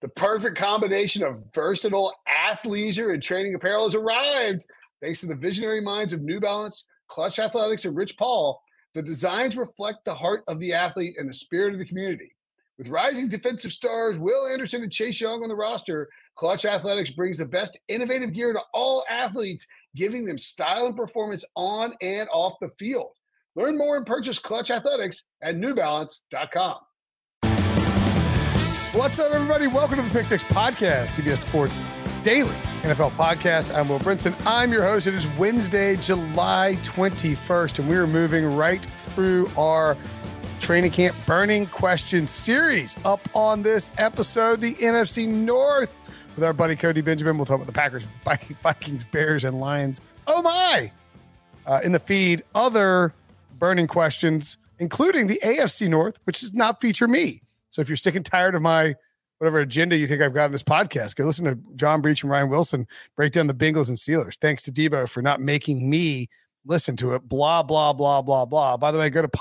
The perfect combination of versatile athleisure and training apparel has arrived. Thanks to the visionary minds of New Balance, Clutch Athletics, and Rich Paul, the designs reflect the heart of the athlete and the spirit of the community. With rising defensive stars Will Anderson and Chase Young on the roster, Clutch Athletics brings the best innovative gear to all athletes, giving them style and performance on and off the field. Learn more and purchase Clutch Athletics at newbalance.com. What's up, everybody? Welcome to the Pick Six Podcast, CBS Sports Daily NFL Podcast. I'm Will Brinson. I'm your host. It is Wednesday, July 21st, and we are moving right through our training camp burning question series. Up on this episode, the NFC North with our buddy Cody Benjamin. We'll talk about the Packers, Vikings, Bears, and Lions. Oh my! In the feed, other burning questions, including the AFC North, which does not feature me. So if you're sick and tired of my whatever agenda you think I've got in this podcast, go listen to John Breach and Ryan Wilson break down the Bengals and Steelers. Thanks to Debo for not making me listen to it. Blah, blah, blah, blah, blah. By the way, go to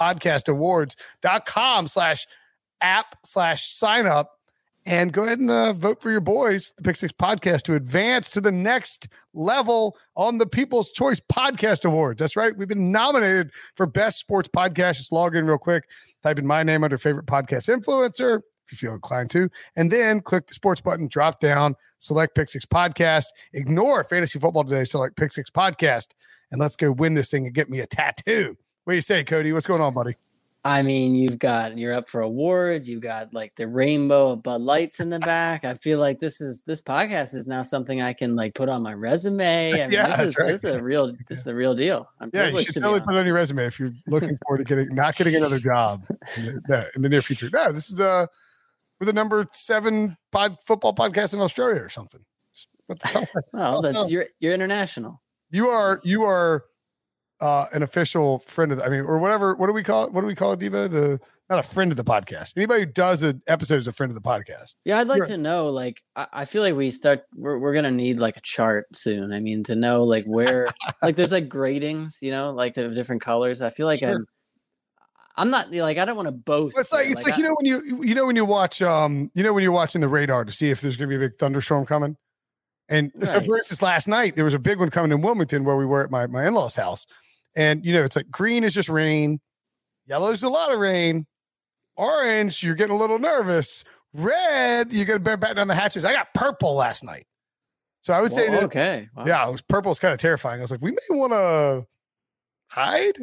podcastawards.com/app/sign up and go ahead and vote for your boys, the Pick Six Podcast, to advance to the next level on the People's Choice Podcast Awards. That's right. We've been nominated for Best Sports Podcast. Just log in real quick, type in my name under favorite podcast influencer, if you feel inclined to, and then click the sports button, drop down, select Pick Six Podcast, ignore Fantasy Football Today, select Pick Six Podcast, and let's go win this thing and get me a tattoo. What do you say, Cody? What's going on, buddy? I mean, you're up for awards. You've got like the rainbow of Bud Lights in the back. I feel like this podcast is now something I can like put on my resume. I mean, this is the real deal. You should totally put it on your resume if you're looking forward to not getting another job in the near future. No, this is we're the number 7 football podcast in Australia or something. Well, you're international. You are an official friend of or whatever. What do we call it? What do we call it, Debo? Not a friend of the podcast. Anybody who does an episode is a friend of the podcast. Yeah, I'd like to know, like, I feel like we're going to need like a chart soon. I mean, to know like where, like there's like gradings, like of different colors. I feel like I'm not like, I don't want to boast. It's like when you watch, when you're watching the radar to see if there's going to be a big thunderstorm coming. And so for instance, last night, there was a big one coming in Wilmington where we were at my in-laws house. And, it's like green is just rain. Yellow's a lot of rain. Orange, you're getting a little nervous. Red, you got to batten down the hatches. I got purple last night. So I would say that. Okay. Wow. Yeah, purple is kind of terrifying. I was like, we may want to hide.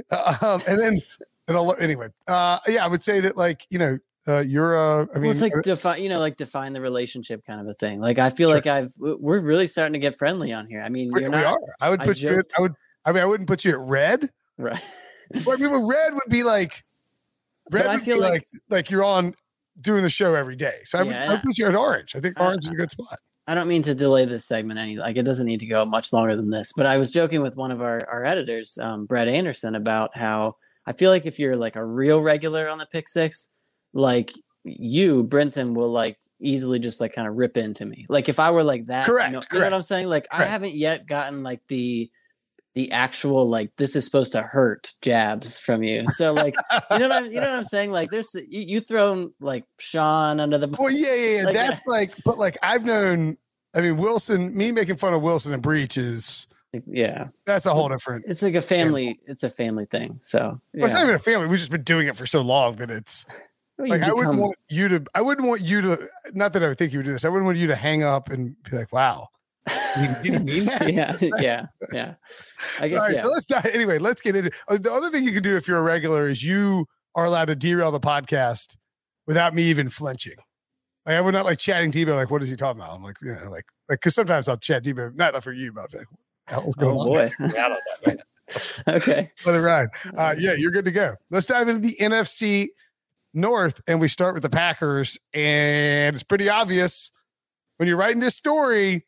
Anyway, I would say that like, you're it's like define the relationship kind of a thing. Like, I feel like we're really starting to get friendly on here. I mean, we are. I would put you I wouldn't put you at red. Right. But red would be like, I feel like you're on doing the show every day. So I would put you at orange. I think orange is a good spot. I don't mean to delay this segment it doesn't need to go much longer than this, but I was joking with one of our editors, Brett Anderson, about how I feel like if you're like a real regular on the Pick Six, like you, Brinson, will like easily just like kind of rip into me. Like if I were like that, correct. You know what I'm saying? Like correct. I haven't yet gotten like the actual like this is supposed to hurt jabs from you. So like you know what I'm saying? Like there's you thrown like Sean under the well, yeah. Like, that's like, but like I've known. I mean, Wilson, me making fun of Wilson and Breach is that's a whole different. It's like a family. It's a family thing. So well, it's not even a family. We've just been doing it for so long that it's. Like I wouldn't want you to. Not that I would think you would do this. I wouldn't want you to hang up and be like, "Wow, you didn't mean that." yeah. I guess. So let's die. Anyway, let's get into the other thing you can do if you're a regular is you are allowed to derail the podcast without me even flinching. Like I would not like chatting Debo. Like, what is he talking about? I'm like, like because sometimes I'll chat Debo, not for you, but I'll be like, hell's going on? Boy. Out on that, man. Okay, let it ride. You're good to go. Let's dive into the NFC North, and we start with the Packers, and it's pretty obvious when you're writing this story,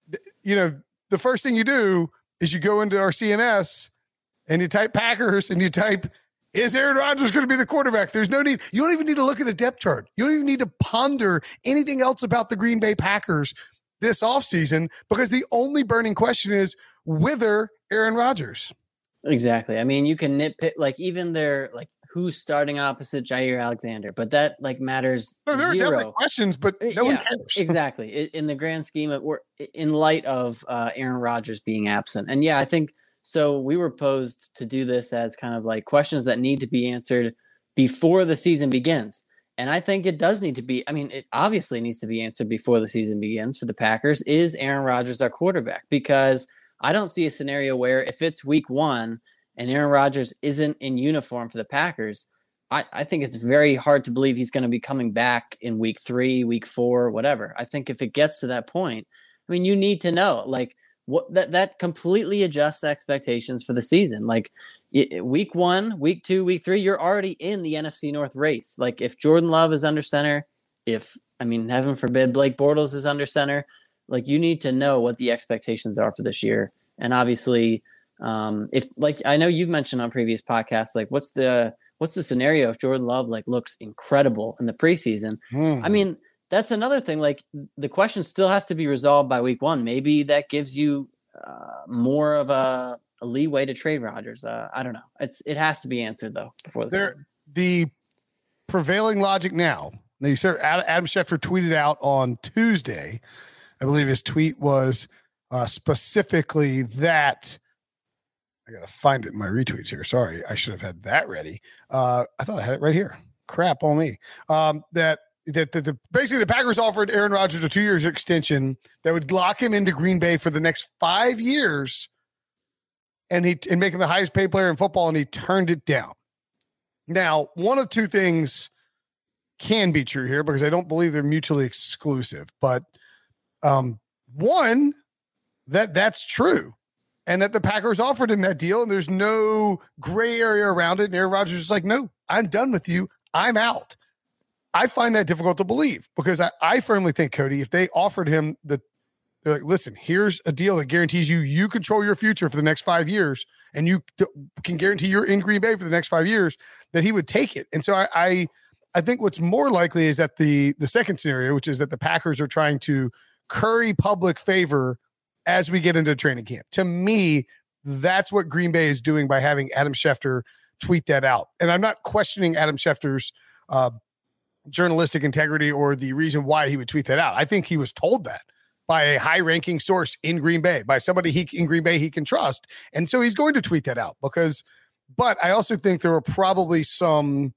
the first thing you do is you go into our CMS and you type Packers and you type, is Aaron Rodgers going to be the quarterback? There's no need. You don't even need to look at the depth chart. You don't even need to ponder anything else about the Green Bay Packers this offseason because the only burning question is whether Aaron Rodgers. Exactly. I mean, you can nitpick, like even their, like who's starting opposite Jair Alexander, but that like matters No, there are zero. definitely questions, but no one cares. Exactly. In the grand scheme of, in light of Aaron Rodgers being absent. And yeah, I think so. We were posed to do this as kind of like questions that need to be answered before the season begins. And I think it does need to be, I mean, it obviously needs to be answered before the season begins for the Packers. Is Aaron Rodgers our quarterback? Because I don't see a scenario where if it's week 1 and Aaron Rodgers isn't in uniform for the Packers, I think it's very hard to believe he's going to be coming back in week 3, week 4, whatever. I think if it gets to that point, I mean, you need to know, like, what that completely adjusts expectations for the season. Like, week 1, week 2, week 3, you're already in the NFC North race. Like, if Jordan Love is under center, heaven forbid, Blake Bortles is under center, like, you need to know what the expectations are for this year. And obviously, if, like, I know you've mentioned on previous podcasts, like, what's the scenario if Jordan Love like looks incredible in the preseason? I mean, that's another thing. Like, the question still has to be resolved by week 1. Maybe that gives you more of a leeway to trade Rodgers. I don't know. It has to be answered though before the prevailing logic now. You said Adam Schefter tweeted out on Tuesday. I believe his tweet was specifically that. I got to find it in my retweets here. Sorry, I should have had that ready. I thought I had it right here. Crap on me. That basically the Packers offered Aaron Rodgers a 2-year extension that would lock him into Green Bay for the next 5 years, and make him the highest paid player in football, and he turned it down. Now, one of two things can be true here because I don't believe they're mutually exclusive. But one, that's true. And that the Packers offered him that deal, and there's no gray area around it. And Aaron Rodgers is like, no, I'm done with you. I'm out. I find that difficult to believe because I firmly think, Cody, if they offered him they're like, listen, here's a deal that guarantees you control your future for the next 5 years, and you can guarantee you're in Green Bay for the next 5 years, that he would take it. And so I think what's more likely is that the second scenario, which is that the Packers are trying to curry public favor as we get into training camp. To me, that's what Green Bay is doing by having Adam Schefter tweet that out. And I'm not questioning Adam Schefter's journalistic integrity or the reason why he would tweet that out. I think he was told that by a high-ranking source in Green Bay, by somebody in Green Bay he can trust. And so he's going to tweet that out but I also think there are probably some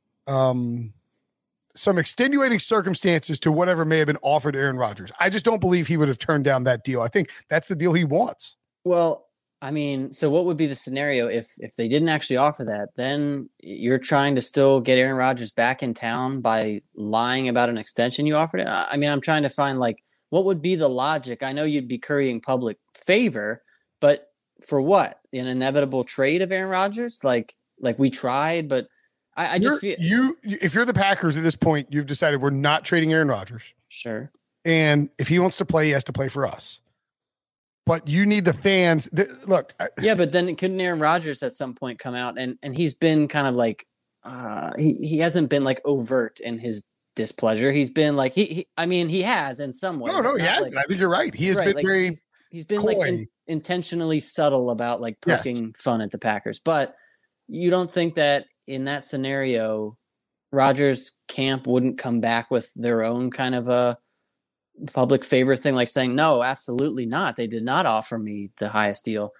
extenuating circumstances to whatever may have been offered to Aaron Rodgers. I just don't believe he would have turned down that deal. I think that's the deal he wants. Well, I mean, so what would be the scenario if they didn't actually offer that? Then you're trying to still get Aaron Rodgers back in town by lying about an extension you offered. I mean, I'm trying to find like what would be the logic. I know you'd be currying public favor, but for what? An inevitable trade of Aaron Rodgers? Like we tried, but I just feel if you're the Packers at this point, you've decided we're not trading Aaron Rodgers. Sure. And if he wants to play, he has to play for us. But you need the fans. Look. Yeah, but then couldn't Aaron Rodgers at some point come out and he's been kind of like he hasn't been like overt in his displeasure. He's been like he has in some way. No, he hasn't. Like, I think you're right. He has been like, very. He's been coy. Like intentionally subtle about like poking fun at the Packers. But you don't think that in that scenario, Rodgers' camp wouldn't come back with their own kind of a public favor thing, like saying, no, absolutely not. They did not offer me the highest deal.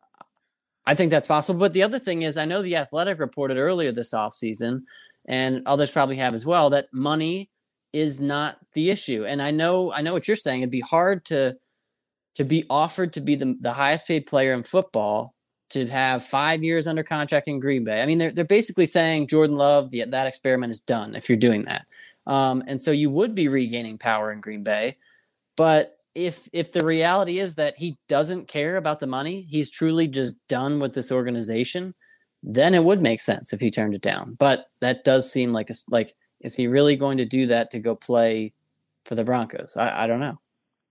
I think that's possible. But the other thing is, I know The Athletic reported earlier this offseason, and others probably have as well, that money is not the issue. And I know what you're saying. It'd be hard to be offered to be the highest paid player in football, to have 5 years under contract in Green Bay. I mean, they're basically saying Jordan Love, that experiment is done if you're doing that. And so you would be regaining power in Green Bay. But if the reality is that he doesn't care about the money, he's truly just done with this organization, then it would make sense if he turned it down. But that does seem like is he really going to do that to go play for the Broncos? I don't know.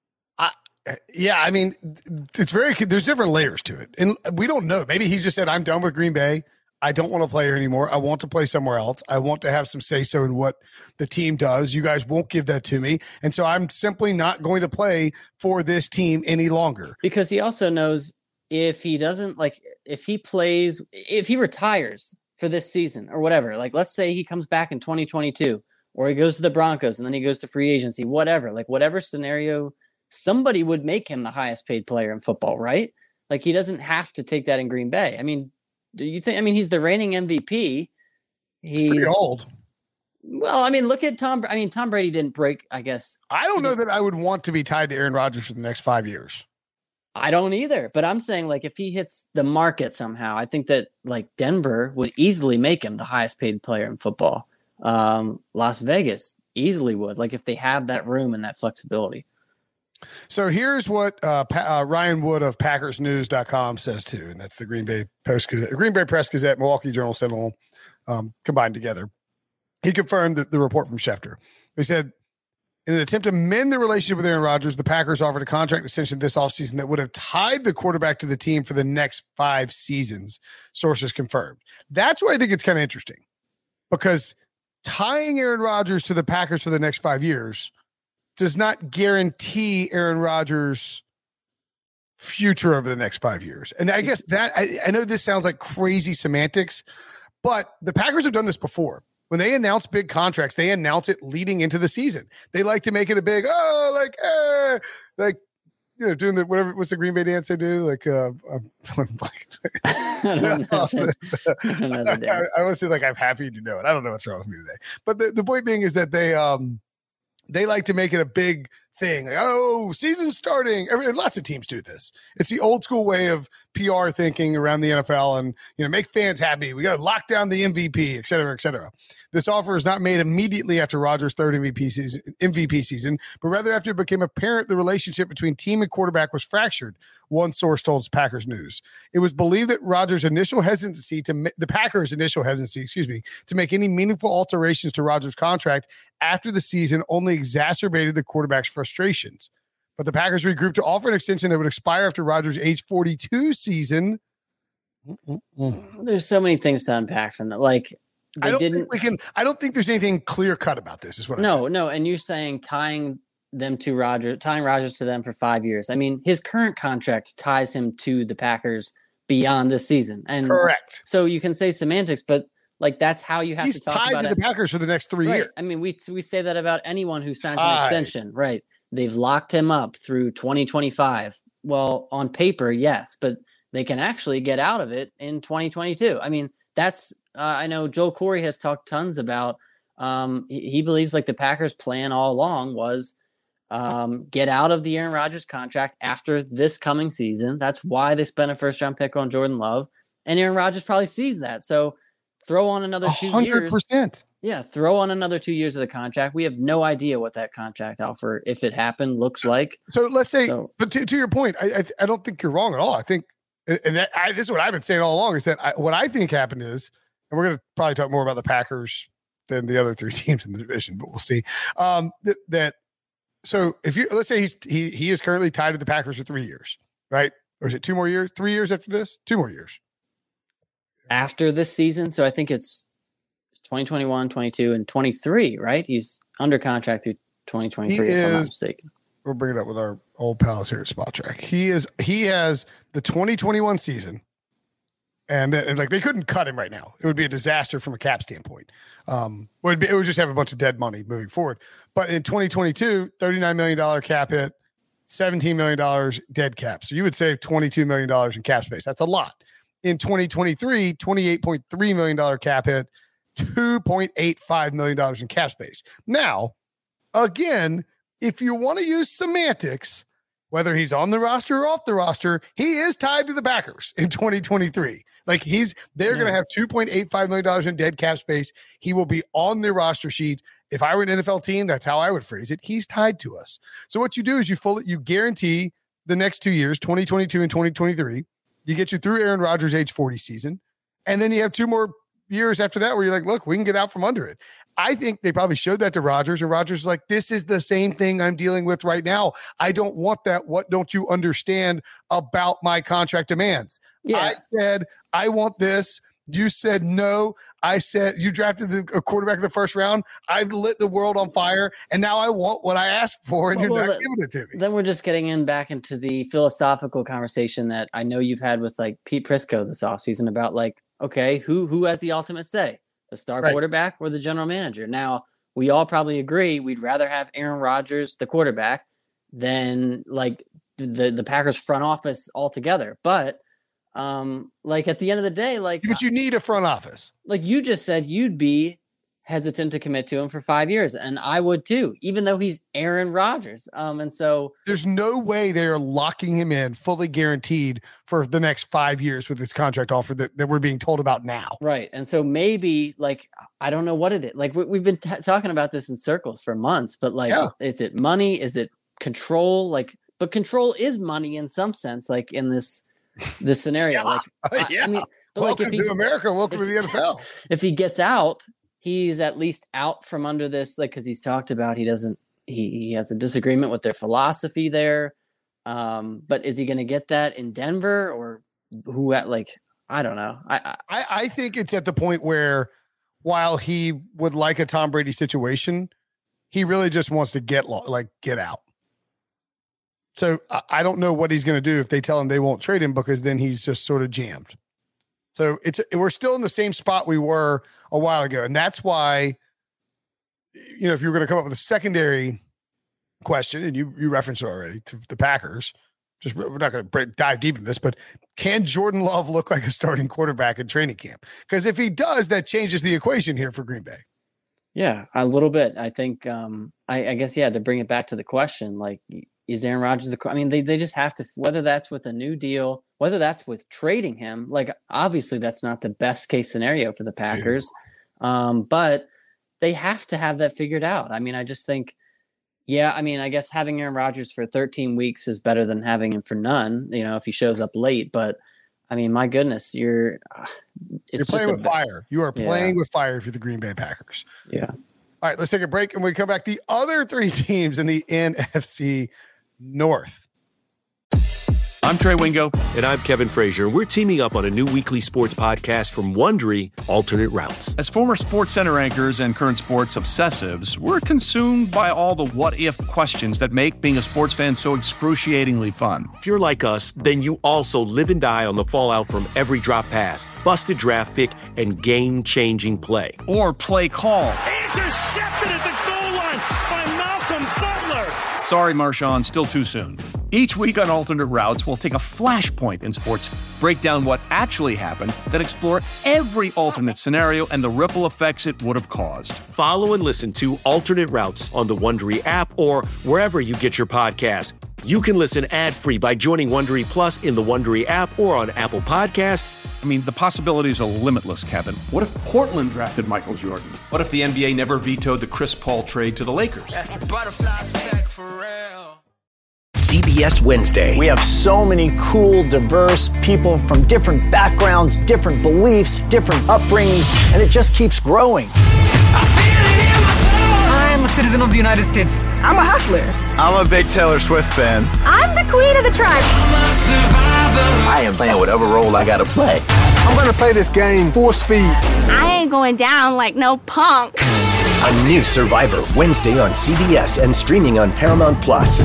Yeah, I mean, there's different layers to it. And we don't know. Maybe he just said, I'm done with Green Bay. I don't want to play here anymore. I want to play somewhere else. I want to have some say-so in what the team does. You guys won't give that to me. And so I'm simply not going to play for this team any longer. Because he also knows if he doesn't, like, if he retires for this season or whatever. Like, let's say he comes back in 2022 or he goes to the Broncos and then he goes to free agency, whatever, like whatever scenario, somebody would make him the highest paid player in football, right? Like, he doesn't have to take that in Green Bay. I mean, do you think, I mean, he's the reigning MVP. He's pretty old. Well, I mean, look at Tom. I mean, Tom Brady didn't break, I guess. I don't know that I would want to be tied to Aaron Rodgers for the next 5 years. I don't either, but I'm saying, like, if he hits the market somehow, I think that, like, Denver would easily make him the highest paid player in football. Las Vegas easily would, like, if they have that room and that flexibility. So here's what Ryan Wood of PackersNews.com says too, and that's the Green Bay Press Gazette, Milwaukee Journal Sentinel combined together. He confirmed the report from Schefter. He said, in an attempt to mend the relationship with Aaron Rodgers, the Packers offered a contract extension this offseason that would have tied the quarterback to the team for the next 5 seasons, sources confirmed. That's why I think it's kind of interesting, because tying Aaron Rodgers to the Packers for the next 5 years does not guarantee Aaron Rodgers' future over the next 5 years. And I guess that I know this sounds like crazy semantics, but the Packers have done this before. When they announce big contracts, they announce it leading into the season. They like to make it a big, doing the whatever. What's the Green Bay dance they do? Like, I don't know. I would say, like, I'm happy to know it. I don't know what's wrong with me today. But the point being is that they like to make it a big thing. Like, oh, season's starting. Lots of teams do this. It's the old school way of PR thinking around the NFL and, make fans happy. We got to lock down the MVP, et cetera, et cetera. This offer is not made immediately after Rodgers' third MVP season, but rather after it became apparent the relationship between team and quarterback was fractured, one source told Packers News. It was believed that the Packers' initial hesitancy, to make any meaningful alterations to Rodgers' contract after the season only exacerbated the quarterback's frustrations. But the Packers regrouped to offer an extension that would expire after Rodgers' age 42 season. There's so many things to unpack from that. Like, I don't think there's anything clear cut about this, is what I'm saying. No. And you're saying tying Rodgers to them for 5 years. I mean, his current contract ties him to the Packers beyond this season. And correct. So you can say semantics, but like, that's how you have to talk about it. He's tied to the Packers for the next 3 years. I mean, we say that about anyone who signs an extension, right? They've locked him up through 2025. Well, on paper, yes, but they can actually get out of it in 2022. I mean, that's I know Joel Corey has talked tons about. He believes, like, the Packers' plan all along was get out of the Aaron Rodgers contract after this coming season. That's why they spent a first-round pick on Jordan Love, and Aaron Rodgers probably sees that. So throw on another 2 years. 100%. Yeah, throw on another 2 years of the contract. We have no idea what that contract offer, if it happened, looks like. So let's say, but to your point, I don't think you're wrong at all. I think, and this is what I've been saying all along, is that what I think happened is, and we're going to probably talk more about the Packers than the other 3 teams in the division, but we'll see. So let's say he is currently tied to the Packers for 3 years, right? Or is it 2 more years? 3 years after this? 2 more years after this season. So I think it's 2021, 22, and 23, right? He's under contract through 2023, if I'm not mistaken. We'll bring it up with our old pals here at Spot Track. He has the 2021 season, and like, they couldn't cut him right now. It would be a disaster from a cap standpoint. It would just have a bunch of dead money moving forward. But in 2022, $39 million cap hit, $17 million dead cap. So you would save $22 million in cap space. That's a lot. In 2023, $28.3 million cap hit, $2.85 million in cap space. Now, again, if you want to use semantics, whether he's on the roster or off the roster, he is tied to the Packers in 2023. Like, they're going to have $2.85 million in dead cap space. He will be on the roster sheet. If I were an NFL team, that's how I would phrase it. He's tied to us. So what you do is you guarantee the next 2 years, 2022 and 2023. You get you through Aaron Rodgers' age 40 season. And then you have 2 more years after that where you're like, look, we can get out from under it. I think they probably showed that to Rodgers, and Rodgers is like, this is the same thing I'm dealing with right now. I don't want that. What don't you understand about my contract demands? Yeah. I said, I want this. You said no. I said, you drafted a quarterback in the first round. I've lit the world on fire, and now I want what I asked for, and you're not giving it to me. Then we're just getting back into the philosophical conversation that I know you've had with, like, Pete Prisco this offseason about, like, okay, who has the ultimate say? The star Right. quarterback or the general manager? Now, we all probably agree we'd rather have Aaron Rodgers, the quarterback, than like the Packers front office altogether. But like at the end of the day, like But you need a front office. like you just said, you'd be hesitant to commit to him for 5 years, and I would too, even though he's Aaron Rodgers. And so there's no way they are locking him in fully guaranteed for the next 5 years with this contract offer that we're being told about now. Right. And so maybe like, I don't know what it is. Like we've been talking about this in circles for months, but like, is it money? Is it control? Like, but control is money in some sense, like in this scenario. Like, I mean, but welcome like if to America. Welcome to the NFL. If he gets out, he's at least out from under this, like, because he's talked about he has a disagreement with their philosophy there. But is he going to get that in Denver or who at like, I don't know. I think it's at the point where while he would like a Tom Brady situation, he really just wants to get out. So I don't know what he's going to do if they tell him they won't trade him, because then he's just sort of jammed. So we're still in the same spot we were a while ago. And that's why, if you were going to come up with a secondary question, and you referenced it already to the Packers, we're not going to dive deep into this, but can Jordan Love look like a starting quarterback in training camp? Because if he does, that changes the equation here for Green Bay. Yeah, a little bit. I think, I guess, to bring it back to the question, like, is Aaron Rodgers they just have to, whether that's with a new deal, whether that's with trading him, like, obviously that's not the best case scenario for the Packers. But they have to have that figured out. I mean, I just think, I guess having Aaron Rodgers for 13 weeks is better than having him for none, if he shows up late. But I mean, my goodness, you're playing with fire. You are playing with fire if you're the Green Bay Packers. Yeah. All right, let's take a break, and when we come back, the other three teams in the NFC North. I'm Trey Wingo. And I'm Kevin Frazier. We're teaming up on a new weekly sports podcast from Wondery, Alternate Routes. As former Sports Center anchors and current sports obsessives, we're consumed by all the what-if questions that make being a sports fan so excruciatingly fun. If you're like us, then you also live and die on the fallout from every drop pass, busted draft pick, and game-changing play. Or play call. Intercepted at the goal line by Malcolm Butler. Sorry, Marshawn, still too soon. Each week on Alternate Routes, we'll take a flashpoint in sports, break down what actually happened, then explore every alternate scenario and the ripple effects it would have caused. Follow and listen to Alternate Routes on the Wondery app or wherever you get your podcasts. You can listen ad-free by joining Wondery Plus in the Wondery app or on Apple Podcasts. I mean, the possibilities are limitless, Kevin. What if Portland drafted Michael Jordan? What if the NBA never vetoed the Chris Paul trade to the Lakers? That's a butterfly effect for real. CBS Wednesday. We have so many cool, diverse people from different backgrounds, different beliefs, different upbringings, and it just keeps growing. I'm a citizen of the United States. I'm a hustler. I'm a big Taylor Swift fan. I'm the queen of the tribe. I am playing whatever role I gotta play. I'm gonna play this game full speed. I ain't going down like no punk. A new Survivor Wednesday on CBS and streaming on Paramount Plus.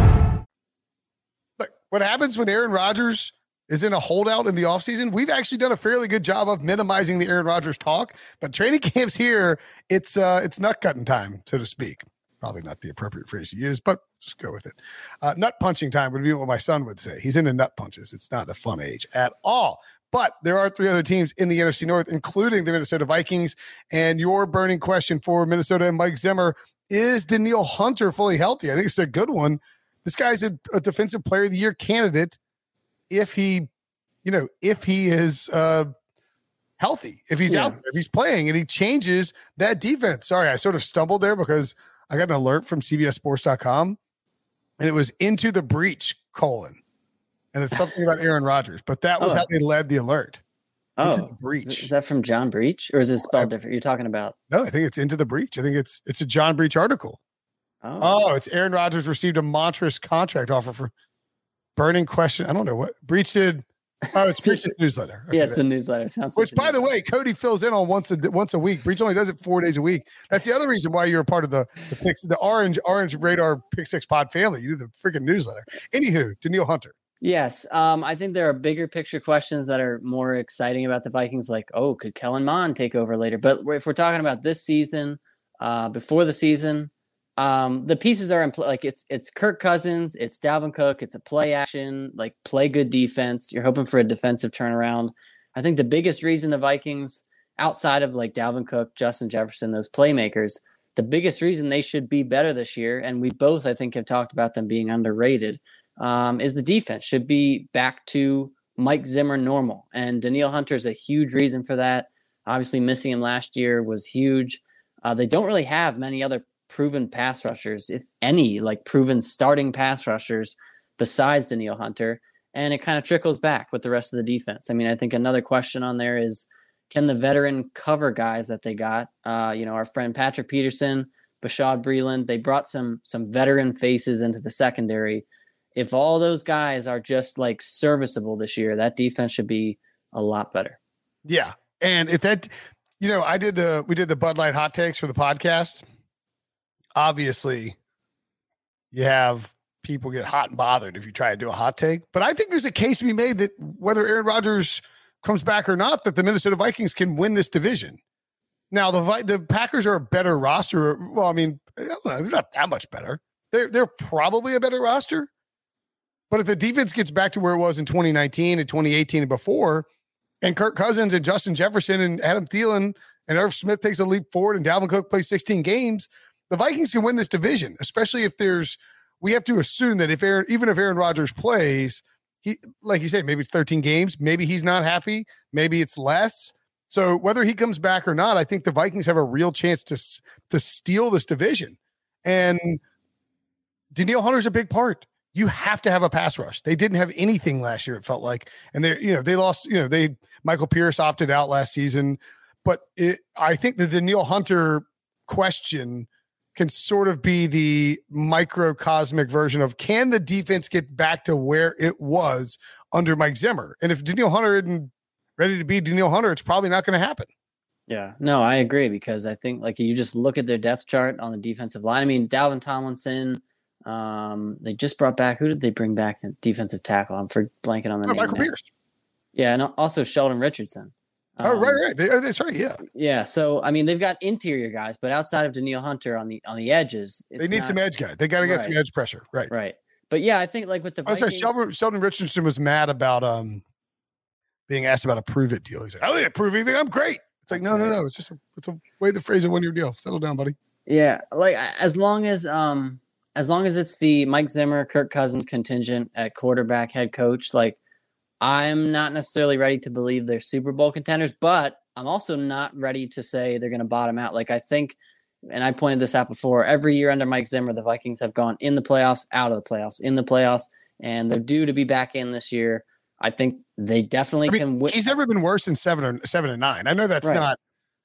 Look, what happens when Aaron Rodgers is in a holdout in the offseason? We've actually done a fairly good job of minimizing the Aaron Rodgers talk, but training camps here, it's nut cutting time, so to speak. Probably not the appropriate phrase to use, but just go with it. Nut punching time would be what my son would say. He's into nut punches. It's not a fun age at all. But there are three other teams in the NFC North, including the Minnesota Vikings. And your burning question for Minnesota and Mike Zimmer, is Danielle Hunter fully healthy? I think it's a good one. This guy's a Defensive Player of the Year candidate if he is healthy, if he's out there, if he's playing, and he changes that defense. Sorry, I sort of stumbled there because I got an alert from CBSSports.com, and it was into the breach, and it's something about Aaron Rodgers, but that was how they led the alert. Into the breach. Is that from John Breach, or is it spelled different? You're talking about? No, I think it's into the breach. I think it's a John Breach article. Oh, it's Aaron Rodgers received a monstrous contract offer for burning question. I don't know what Breach did. Oh, it's Breach's newsletter. Okay, yeah, it's the newsletter. Sounds which, by the way, Cody fills in on once a week. Breach only does it 4 days a week. That's the other reason why you're a part of the Orange Radar Pick Six Pod family. You do the freaking newsletter. Anywho, Danielle Hunter. Yes. I think there are bigger picture questions that are more exciting about the Vikings, like, oh, could Kellen Mond take over later? But if we're talking about this season, before the season, the pieces are in play. Like it's Kirk Cousins, it's Dalvin Cook, it's a play action, like play good defense. You're hoping for a defensive turnaround. I think the biggest reason the Vikings, outside of like Dalvin Cook, Justin Jefferson, those playmakers, the biggest reason they should be better this year, and we both, I think, have talked about them being underrated, is the defense should be back to Mike Zimmer normal. And Danielle Hunter is a huge reason for that. Obviously, missing him last year was huge. They don't really have many other proven pass rushers, if any, like proven starting pass rushers besides Danielle Hunter. And it kind of trickles back with the rest of the defense. I mean, I think another question on there is, can the veteran cover guys that they got, our friend Patrick Peterson, Bashaud Breeland, they brought some veteran faces into the secondary. If all those guys are just like serviceable this year, that defense should be a lot better. Yeah. And if that, we did the Bud Light hot takes for the podcast. Obviously, you have people get hot and bothered if you try to do a hot take. But I think there's a case to be made that whether Aaron Rodgers comes back or not, that the Minnesota Vikings can win this division. Now, the Packers are a better roster. Well, I mean, I don't know, they're not that much better. They're probably a better roster. But if the defense gets back to where it was in 2019 and 2018 and before, and Kirk Cousins and Justin Jefferson and Adam Thielen and Irv Smith takes a leap forward and Dalvin Cook plays 16 games, the Vikings can win this division, especially if we have to assume that even if Aaron Rodgers plays, he, like you said, maybe it's 13 games, maybe he's not happy, maybe it's less. So whether he comes back or not, I think the Vikings have a real chance to steal this division. And Danielle Hunter's a big part. You have to have a pass rush. They didn't have anything last year, it felt like. And they lost, Michael Pierce opted out last season. But I think the Danielle Hunter question can sort of be the microcosmic version of, can the defense get back to where it was under Mike Zimmer? And if Danielle Hunter isn't ready to be Danielle Hunter, it's probably not going to happen. Yeah, no, I agree, because I think like you just look at their depth chart on the defensive line. I mean, Dalvin Tomlinson, they just brought back, who did they bring back in defensive tackle? I'm blanking on the name. Michael Pierce. Yeah, and also Sheldon Richardson. Right. That's right. Yeah. Yeah. So, I mean, they've got interior guys, but outside of Danielle Hunter on the edges, they need some edge guys. They got to get some edge pressure. Right. Right. But yeah, I think like with the Vikings, Sheldon Richardson was mad about being asked about a prove it deal. He said, "I don't need to prove anything. I'm great." It's like, no. It's just it's a way to phrase a 1-year deal. Settle down, buddy. Yeah. Like as long as it's the Mike Zimmer, Kirk Cousins contingent at quarterback, head coach, like, I'm not necessarily ready to believe they're Super Bowl contenders, but I'm also not ready to say they're going to bottom out. Like I think, and I pointed this out before, every year under Mike Zimmer, the Vikings have gone in the playoffs, out of the playoffs, in the playoffs, and they're due to be back in this year. I think they definitely can win. He's never been worse than 7 and 9. I know that's not.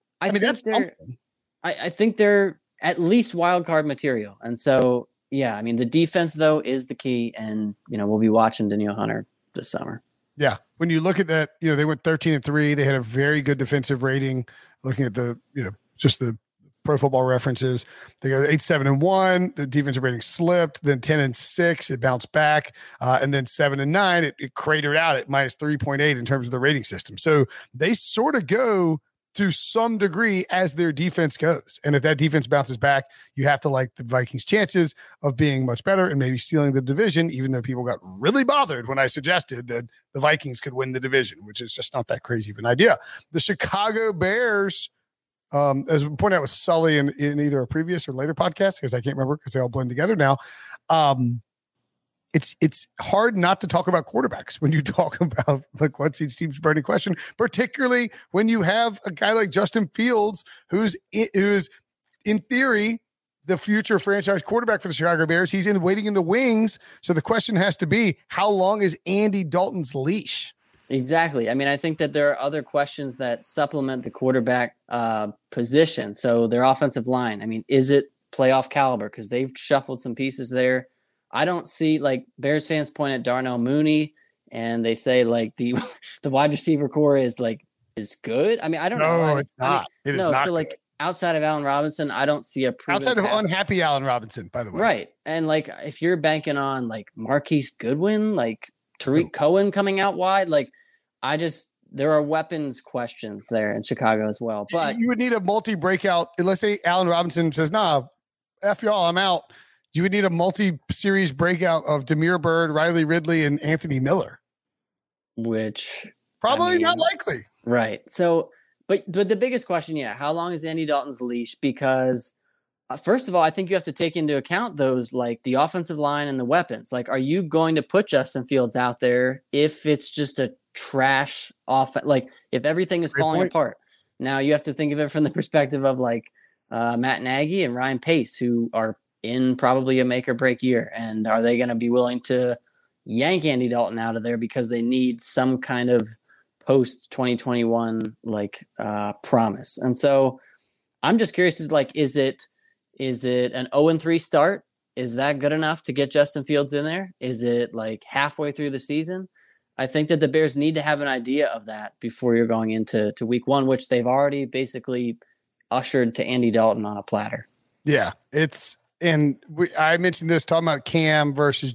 I think they're at least wild card material, and so yeah. I mean, the defense though is the key, and we'll be watching Danielle Hunter this summer. Yeah. When you look at that, they went 13-3. They had a very good defensive rating. Looking at the, just the Pro Football References, they go 8-7-1. The defensive rating slipped. Then 10-6, it bounced back, and then 7-9, it cratered out at minus 3.8 in terms of the rating system. So they sort of go to some degree as their defense goes. And if that defense bounces back, you have to like the Vikings' chances of being much better and maybe stealing the division, even though people got really bothered when I suggested that the Vikings could win the division, which is just not that crazy of an idea. The Chicago Bears, as we pointed out with Sully in either a previous or later podcast, because I can't remember because they all blend together now. It's hard not to talk about quarterbacks when you talk about like what's each team's burning question, particularly when you have a guy like Justin Fields, who's in theory the future franchise quarterback for the Chicago Bears. He's waiting in the wings. So the question has to be, how long is Andy Dalton's leash? Exactly. I mean, I think that there are other questions that supplement the quarterback position. So their offensive line, I mean, is it playoff caliber? Because they've shuffled some pieces there. I don't see, like, Bears fans point at Darnell Mooney and they say like the wide receiver core is good. I mean, I don't know. No, it's not. It is not. So like outside of Allen Robinson, I don't see a proven outside of unhappy Allen Robinson, by the way. Right. And like if you're banking on like Marquise Goodwin, like Tariq Cohen coming out wide. Like, there are weapons questions there in Chicago as well. But you would need a multi-breakout. Let's say Allen Robinson says, "Nah, F y'all, I'm out." You would need a multi-series breakout of Damiere Byrd, Riley Ridley, and Anthony Miller. Which probably not likely. Right. So, but the biggest question, how long is Andy Dalton's leash? Because first of all, I think you have to take into account those, like the offensive line and the weapons. Like, are you going to put Justin Fields out there if it's just a trash offense? Like, if everything is falling apart? Now you have to think of it from the perspective of like Matt Nagy and Ryan Pace, who are in probably a make or break year. And are they going to be willing to yank Andy Dalton out of there because they need some kind of post 2021 promise? And so I'm just curious, is it an 0-3 start? Is that good enough to get Justin Fields in there? Is it like halfway through the season? I think that the Bears need to have an idea of that before you're going into week one, which they've already basically ushered to Andy Dalton on a platter. Yeah, I mentioned this talking about Cam versus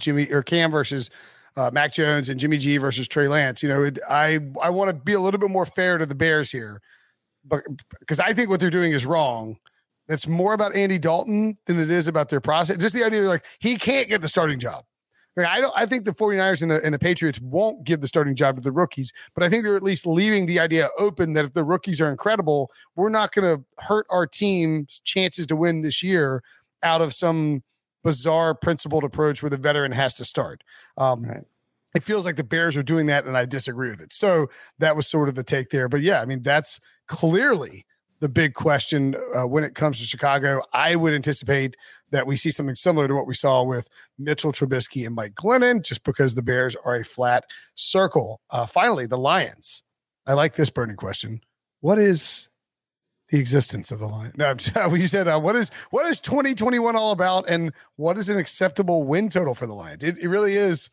Mac Jones and Jimmy G versus Trey Lance. I want to be a little bit more fair to the Bears here, but because I think what they're doing is wrong. It's more about Andy Dalton than it is about their process. Just the idea that he can't get the starting job. I think the 49ers and the Patriots won't give the starting job to the rookies, but I think they're at least leaving the idea open that if the rookies are incredible, we're not going to hurt our team's chances to win this year out of some bizarre principled approach where the veteran has to start. Right. It feels like the Bears are doing that, and I disagree with it. So that was sort of the take there. But yeah, I mean, that's clearly the big question when it comes to Chicago. I would anticipate that we see something similar to what we saw with Mitchell Trubisky and Mike Glennon, just because the Bears are a flat circle. Finally, the Lions. I like this burning question. What is the existence of the Lions? No, you said, what is 2021 all about, and what is an acceptable win total for the Lions? It really is.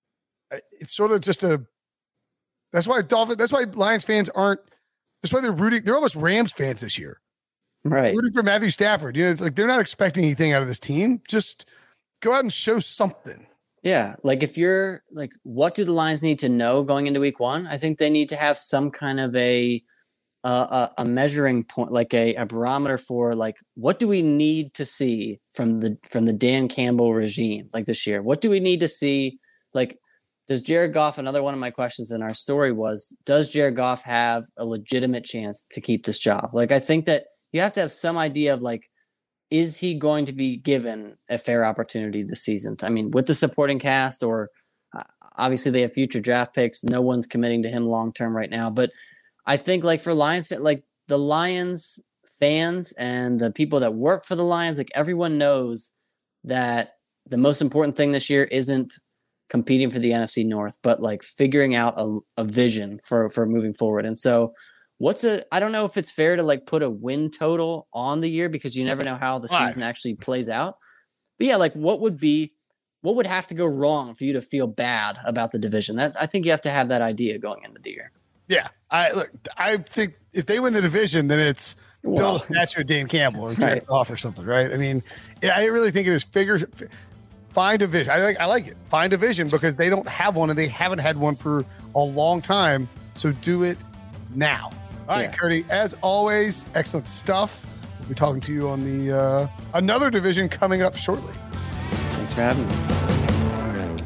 It's sort of just that's why Lions fans aren't. That's why they're rooting. They're almost Rams fans this year, right? Rooting for Matthew Stafford. It's like they're not expecting anything out of this team. Just go out and show something. Yeah, like if you're like, what do the Lions need to know going into week one? I think they need to have some kind of a measuring point, like a barometer for like, what do we need to see from the Dan Campbell regime like this year? What do we need to see? Like, does Jared Goff, another one of my questions in our story was, does Jared Goff have a legitimate chance to keep this job? Like, I think that you have to have some idea of like, is he going to be given a fair opportunity this season? I mean, with the supporting cast, or obviously they have future draft picks. No one's committing to him long-term right now. But I think like for Lions, like the Lions fans and the people that work for the Lions, like everyone knows that the most important thing this year isn't competing for the NFC North, but like figuring out a vision for moving forward. And so I don't know if it's fair to like put a win total on the year, because you never know how the season actually plays out. But yeah, like what would have to go wrong for you to feel bad about the division? I think you have to have that idea going into the year. Yeah. I think if they win the division, then it's build a statue of Dan Campbell or Jared Goff or something, right? I mean, I really think it is find a vision. I like it. Find a vision, because they don't have one, and they haven't had one for a long time. So do it now. All right, Curdy, as always, excellent stuff. We'll be talking to you on the another division coming up shortly. Thanks for having me.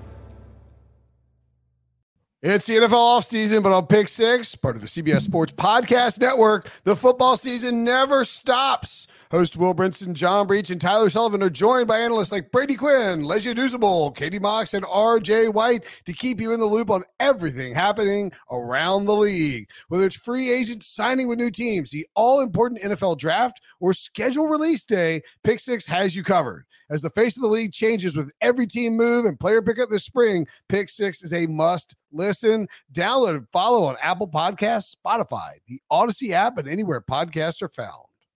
It's the NFL offseason, but on Pick Six, part of the CBS Sports Podcast Network, the football season never stops. Host Will Brinson, John Breach, and Tyler Sullivan are joined by analysts like Brady Quinn, Lesia Douzable, Katie Mox, and RJ White to keep you in the loop on everything happening around the league. Whether it's free agents signing with new teams, the all-important NFL draft, or schedule release day, Pick Six has you covered. As the face of the league changes with every team move and player pickup this spring, Pick Six is a must listen. Download and follow on Apple Podcasts, Spotify, the Odyssey app, and anywhere podcasts are found.